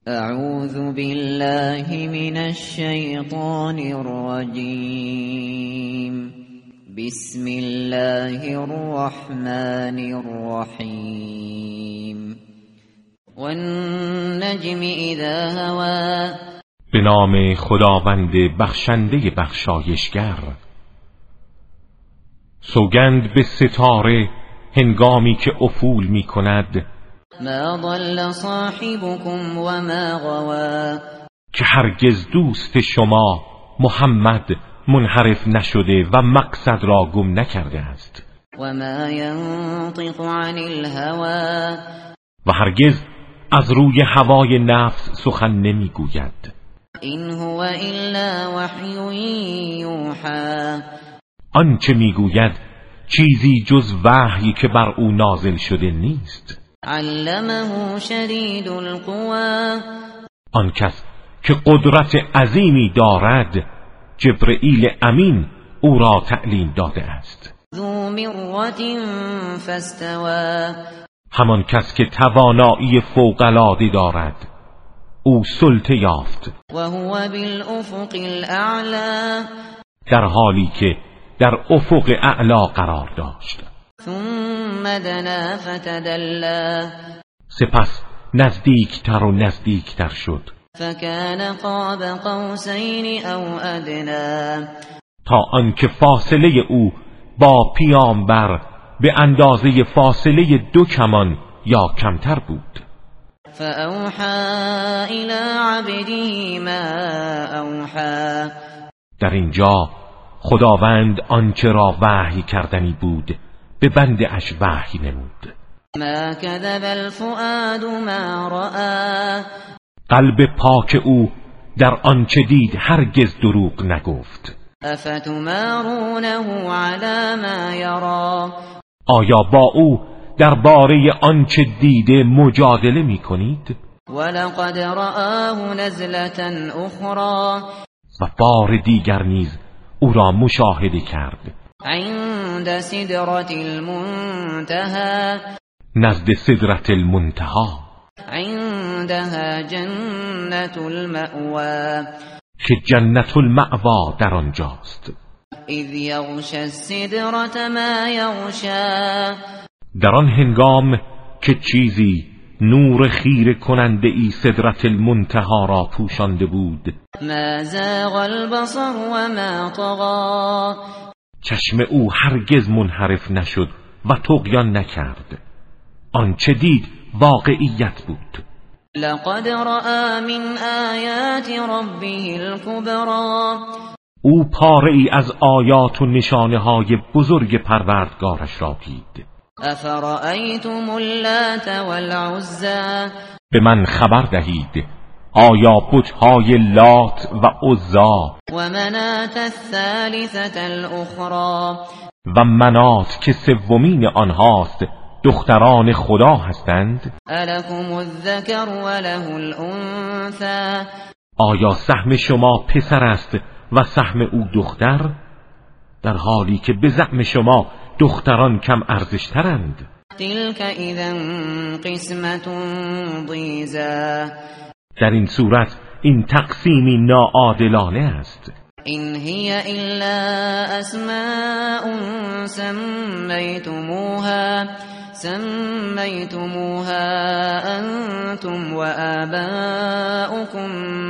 اعوذ بالله من الشیطان الرجیم. بسم الله الرحمن الرحیم. والنجم اذا هوى. به نام خداوند بخشنده بخشایشگر. سوگند به ستاره هنگامی که افول می کند. ما ضل صاحبكم وما غوى. که هرگز دوست شما محمد منحرف نشده و مقصد را گم نکرده است. وما ينطق عن الهوى. و هرگز از روی هوای نفس سخن نمیگوید. این هو الا وحی یوحى. آنچه میگوید چیزی جز وحی که بر او نازل شده نیست. علمه شدید القوى. آن کس که قدرت عظیمی دارد جبرئیل امین او را تعلیم داده است. ذو مرة فاستوى. همان کس که توانایی فوق‌العاده دارد او سلطه یافت. و هو بالافق الاعلی. در حالی که در افق اعلا قرار داشت. ثم دنا فتدلی. سپس نزدیکتر و نزدیکتر شد. فکان قاب قوسین او ادنی. تا آنکه فاصله او با پیامبر به اندازه فاصله 2 کمان یا کمتر بود. فاوحى الى عبده ما اوحى. در اینجا خداوند آنچه را وحی کردنی بود به بنده اش وحی نمود. ما کذب الفؤاد ما رأى. قلب پاک او در آنچه دید هرگز دروغ نگفت. افتمارونه علی ما یرا. آیا با او درباره آنچه دیده مجادله می کنید؟ ولقد رآه نزلة اخرى. و بار دیگر نیز او را مشاهده کرد. عند سدرة المنتهى. نزد سدرة المنتهى. عندها جنة المأوى. که جنت المأوا در آنجاست. اذ یغشی السدرة ما یغشی. در آن هنگام که چیزی نور خیره کننده ای سدرة المنتهى را پوشانده بود. ما زاغ البصر و ما طغى. چشم او هرگز منحرف نشد و طغیان نکرد. آنچه دید واقعیت بود. لقد رأى من آیات ربه الكبرى. او پاره ای از آیات و نشانه های بزرگ پروردگارش را دید. افرأیتم اللات والعزى. به من خبر دهید آیا بت‌های لات و عزا و منات الثالثة الاخرى. و منات که سومین آنهاست دختران خدا هستند. الکم الذکر و له الانثى. آیا سهم شما پسر است و سهم او دختر، در حالی که به زعم شما دختران کم ارزشترند. تلک اذا قسمت ضیزى. در این صورت این تقسیمی ناعادلانه است. این هی الا اسماء سمیتموها انتم و آباؤکم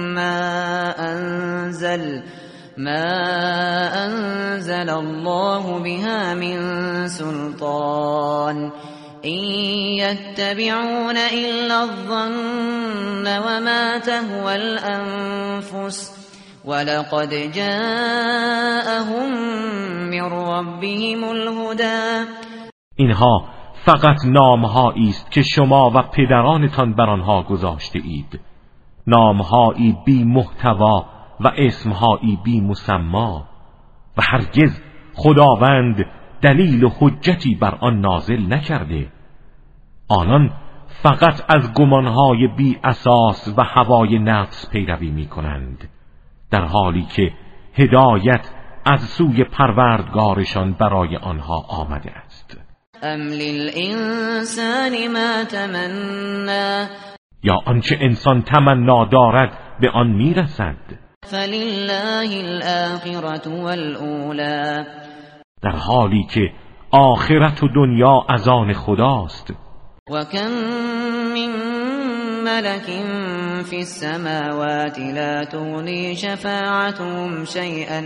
ما انزل الله بها من سلطان این یتبعون الا الظن وما تهوى الانفس ولقد جاءهم من ربهم الهدى. اینها فقط نامهایی است که شما و پدرانتان بر آنها گذاشته اید، نامهایی بی محتوا و اسمهایی بی مسما، و هرگز خداوند دلیل و حجتی بر آن نازل نکرده. آنان فقط از گمانهای بی اساس و هوای نفس پیروی می کنند، در حالی که هدایت از سوی پروردگارشان برای آنها آمده است. ام للانسان ما تمنى. یا آنچه انسان تمنا دارد به آن میرسد. فلله الآخرة والأولی، در حالی که آخرت و دنیا از آن خداست. و کم من ملک فی السماوات لا تغنی شفاعتهم شیئا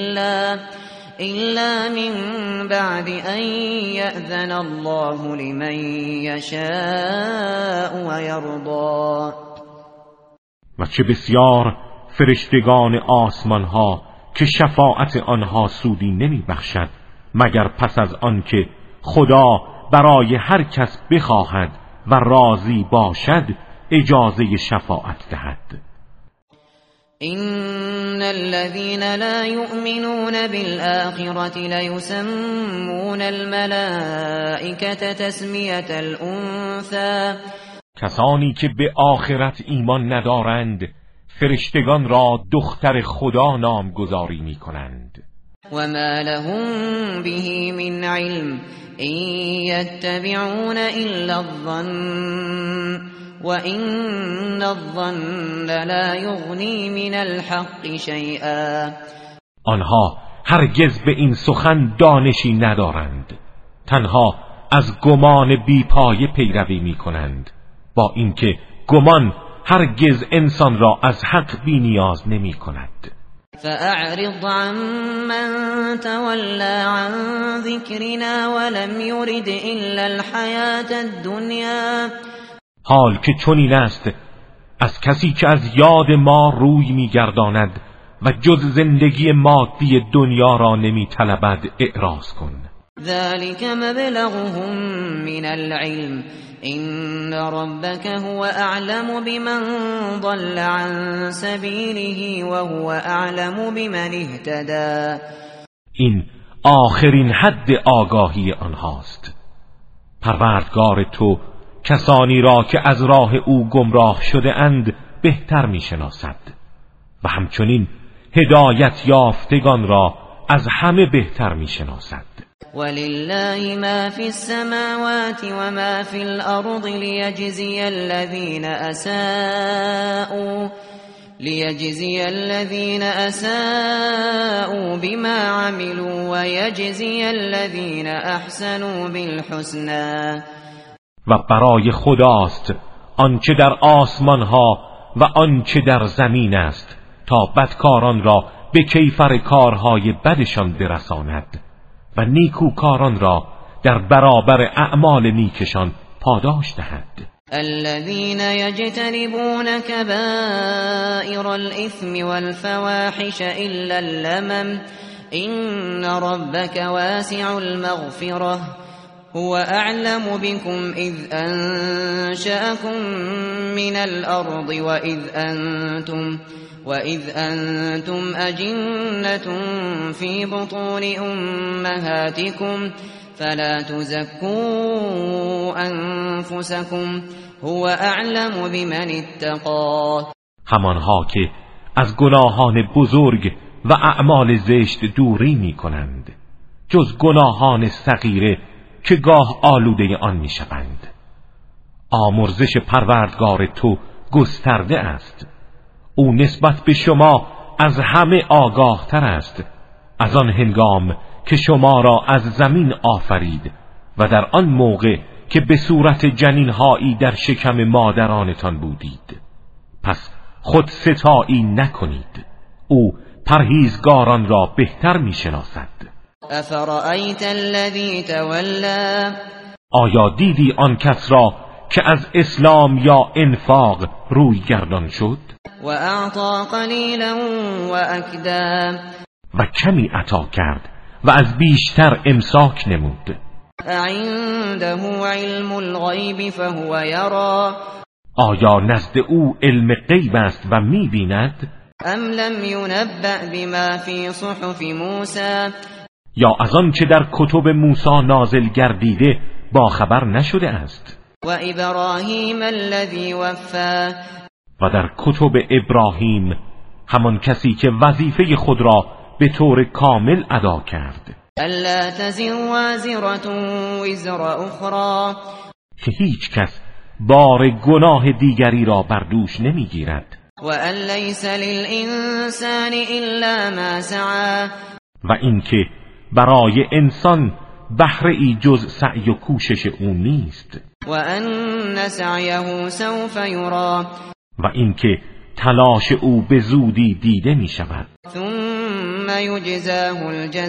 إلا من بعد أن يأذن الله لمن يشاء ويرضى. و چه بسیار فرشتگان آسمان ها که شفاعت آنها سودی نمی بخشد مگر پس از آن که خدا برای هر کس بخواهد و راضی باشد اجازه شفاعت دهد. إن الذين لا يؤمنون بالآخرة ليسمون الملائكة تسمية الأنثى. کسانی که به آخرت ایمان ندارند فرشتگان را دختر خدا نامگذاری می کنند. وما لهم به من علم إن يتبعون إلا الظن وَإِنَّ الظَّنَّ لَا يُغْنِي مِنَ الْحَقِّ شَيْئًا. آنها هرگز به این سخن دانشی ندارند، تنها از گمان بی‌پایه پیروی می‌کنند، با اینکه گمان هرگز انسان را از حق بی نیاز نمی‌کند. فأعرض عمن تولى عن ذكرنا ولم يرد إلا الحياة الدنيا. حال که چنین است از کسی که از یاد ما روی می‌گرداند و جز زندگی مادی دنیا را نمی‌طلبد اعراض کن. ذلك مبلغهم من العلم إن ربك هو أعلم بمن ضل عن سبيله وهو أعلم بمن اهتدى. این آخرین حد آگاهی آنهاست. پروردگار تو کسانی را که از راه او گمراه شده اند بهتر میشناسد و همچنین هدایت یافتگان را از همه بهتر میشناسد. ولله ما فی السماوات و ما فی الارض لیجزی الذین اساءوا بما عملوا و یجزی الذین احسنوا بالحسنى. و برای خداست آنچه در آسمان ها و آنچه در زمین است تا بدکاران را به کیفر کارهای بدشان برساند و نیکوکاران را در برابر اعمال نیکشان پاداش دهد. الذين يجتنبون كبائر الإثم والفواحش إلا اللمم إن ربك واسع المغفرة هو أعلم بكم إذ أنشأكم من الأرض وإذ أنتم أجنة في بطون أمهاتكم فلا تزكوا أنفسكم هو أعلم بمن اتقى. همانها که از گناهان بزرگ و اعمال زشت دوری می کنند جز گناهان صغیره که گاه آلوده آن می شوند. آمرزش پروردگار تو گسترده است. او نسبت به شما از همه آگاه تر است از آن هنگام که شما را از زمین آفرید و در آن موقع که به صورت جنینهایی در شکم مادرانتان بودید. پس خود ستایی نکنید. او پرهیزگاران را بهتر می شناسد. افرأیت الذی تولی، آیا دیدی آن کس را که از اسلام یا انفاق روی گردان شد و اعطا قلیلا و اکدا، و کمی عطا کرد و از بیشتر امساک نمود. عنده علم الغیب فهو یرا، آیا نزد او علم غیب است و می‌بیند؟ ام لم ینبأ بما فی صحف موسی، یا از آن چه در کتب موسی نازل گردیده با خبر نشده است؟ و ابراهیم الذی وفی، و در کتب ابراهیم همان کسی که وظیفه خود را به طور کامل ادا کرد. الا تزر وازرة وزر اخرى، که هیچ کس بار گناه دیگری را بر دوش نمیگیرد. وأن ليس للإنسان إلا ما سعى و اینکه برای انسان بهره ای جز سعی و کوشش او نیست. وأن سعيه سوف يرى و اینکه تلاش او به زودی دیده می شود. ثم يجزاه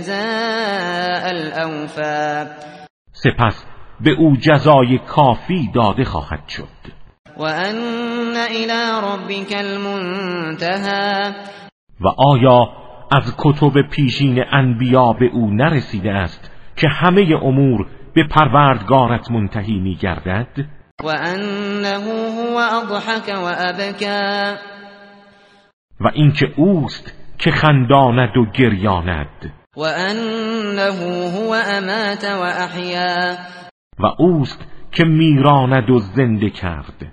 الجزاء الأوفى سپس به او جزای کافی داده خواهد شد. وأن إلى ربك المنتهى و آیا از کتب پیشین انبیا به او نرسیده است که همه امور به پروردگارت منتهی می گردد؟ وأنه هو أضحك وأبكى و اینکه اوست که خنداند و گریاند. وأنه هو أمات وأحيا و اوست که میراند و زنده کرد.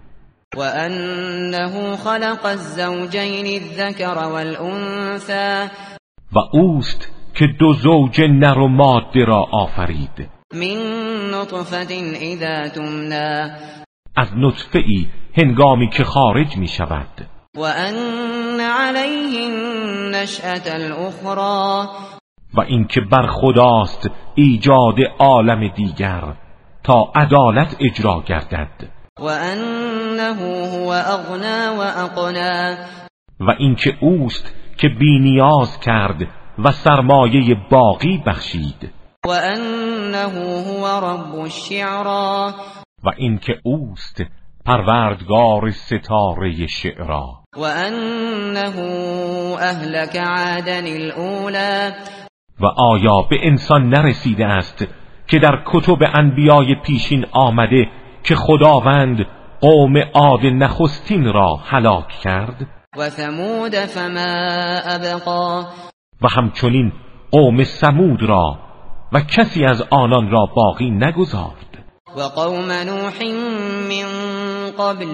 وأنه خلق الزوجين الذكر والأنثى و اوست که دو زوج نر و ماده را آفرید. من نطفة إذا تمنى از نطفه ای هنگامی که خارج می شود. وأن عليه النشأة الأخرى و اینکه بر خداست ایجاد عالم دیگر تا عدالت اجرا گردد. وأنه هو أغنى وأقنى و اینکه اوست که بی نیاز کرد و سرمایه باقی بخشید. وأنه هو رب الشعرى و اینکه اوست پروردگار ستاره شعرا. وأنه أهلك عادا الأولى و آیا به انسان نرسیده است که در کتب انبیای پیشین آمده که خداوند قوم عاد نخستین را هلاک کرد؟ و ثمود فما ابقا و همچنین قوم ثمود را و کسی از آنان را باقی نگذارد. و قوم نوح من قبل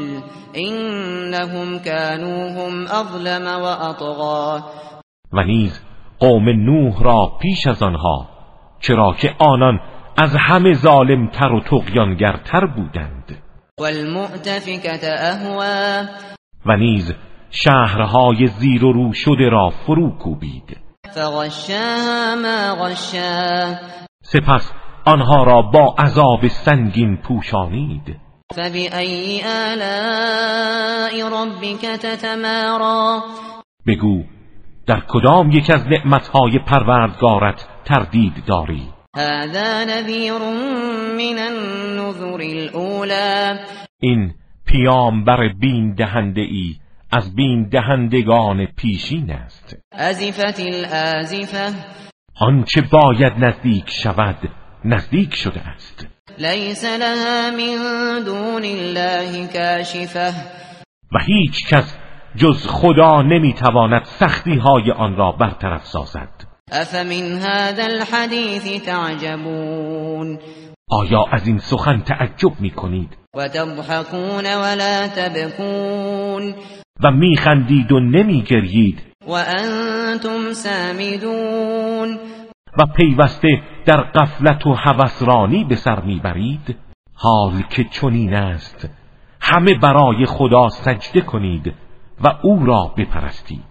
انهم كانوا هم اظلم و اطغى و نیز قوم نوح را پیش از آنها، چرا که آنان از همه ظالمتر و طغیانگرتر بودند. والمؤتفکة اهوی و نیز شهرهای زیر و رو شده را فرو کوبید. فغشاها ما غشا سپس آنها را با عذاب سنگین پوشانید. فبأي آلاء ربك تتمارى بگو در کدام یک از نعمتهای پروردگارت تردید داری؟ هذا نذیر من النذر الاولى این پیامبر بین دهنده ای از بین دهندگان پیشین است. ازفت الازفه آنچه باید نزدیک شود نزدیک شده است. لیس لها من دون الله کاشفه و هیچ کس جز خدا نمیتواند سختی های آن را برطرف سازد. افمن هذا الحديث تعجبون آیا از این سخن تعجب میکنید و تضحكون ولا تبكون و میخندید و نمیگریید و انتم سامدون و پیوسته در غفلت و هوسرانی به سر میبرید؟ حال که چنین است همه برای خدا سجده کنید و او را بپرستید.